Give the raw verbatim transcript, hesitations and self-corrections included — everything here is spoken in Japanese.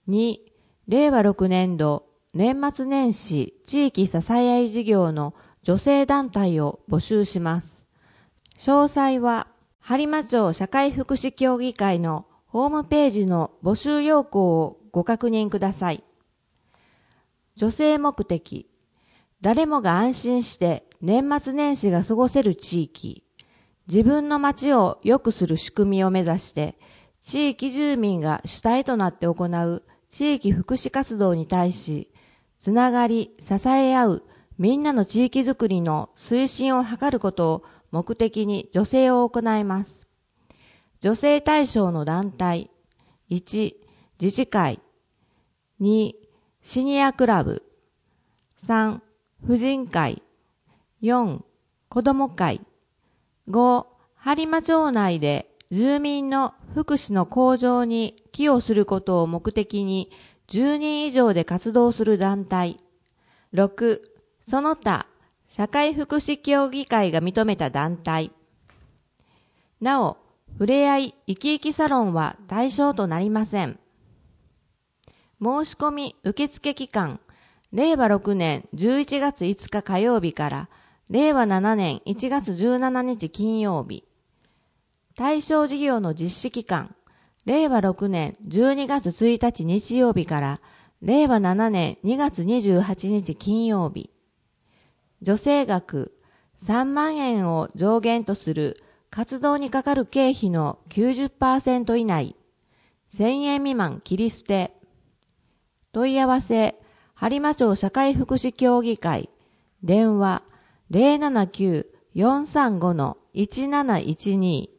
に、れいわろくねんど年末年始地域支え合い事業の女性団体を募集します。詳細は播磨町社会福祉協議会のホームページの募集要項をご確認ください。女性目的、誰もが安心して年末年始が過ごせる地域、自分の街を良くする仕組みを目指して、地域住民が主体となって行う地域福祉活動に対し、つながり、支え合うみんなの地域づくりの推進を図ることを目的に助成を行います。助成対象の団体、いち、自治会、に、シニアクラブ、さん、婦人会、よん、子ども会、ご、播磨町内で住民の福祉の向上に寄与することを目的にじゅうにん以上で活動する団体、ろく、その他社会福祉協議会が認めた団体。なお、ふれあい生き生きサロンは対象となりません。申し込み受付期間、れいわろくねんじゅういちがついつか火曜日かられいわななねんいちがつじゅうしちにち金曜日。対象事業の実施期間、れいわろくねんじゅうにがつついたち日曜日かられいわななねんにがつにじゅうはちにち金曜日。助成額さんまんえんを上限とする活動にかかる経費の きゅうじゅっパーセント 以内、せんえん未満切り捨て。問い合わせ、播磨町社会福祉協議会、電話 ゼロななきゅう よんさんご いちなないちに